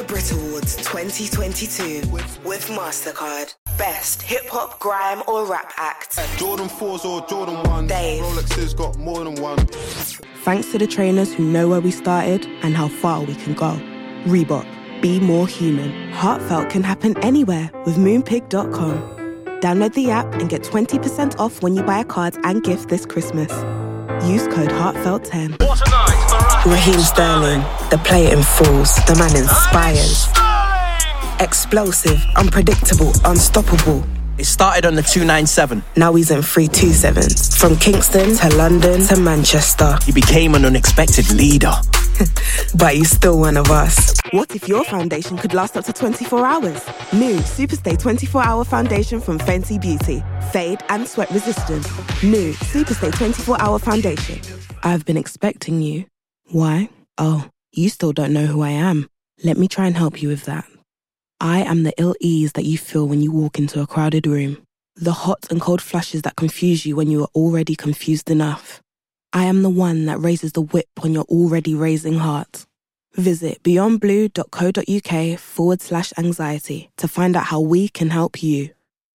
The Brit Awards 2022 with MasterCard. Best hip-hop, grime or rap act. Jordan 4s or Jordan 1s. Dave. Rolexes got more than one. Thanks to the trainers who know where we started and how far we can go. Reebok, be more human. Heartfelt can happen anywhere with Moonpig.com. Download the app and get 20% off when you buy a card and gift this Christmas. Use code HEARTFELT10. What a night for Raheem Sterling, the player in falls, the man inspires. Explosive, unpredictable, unstoppable. It started on the 297. Now he's in 327s. From Kingston to London to Manchester. He became an unexpected leader. But he's still one of us. What if your foundation could last up to 24 hours? New Superstay 24-hour foundation from Fenty Beauty. Fade and sweat resistant. New Superstay 24-hour foundation. I've been expecting you. Why? Oh, you still don't know who I am. Let me try and help you with that. I am the ill ease that you feel when you walk into a crowded room. The hot and cold flushes that confuse you when you are already confused enough. I am the one that raises the whip on your already raising heart. Visit beyondblue.co.uk/anxiety to find out how we can help you.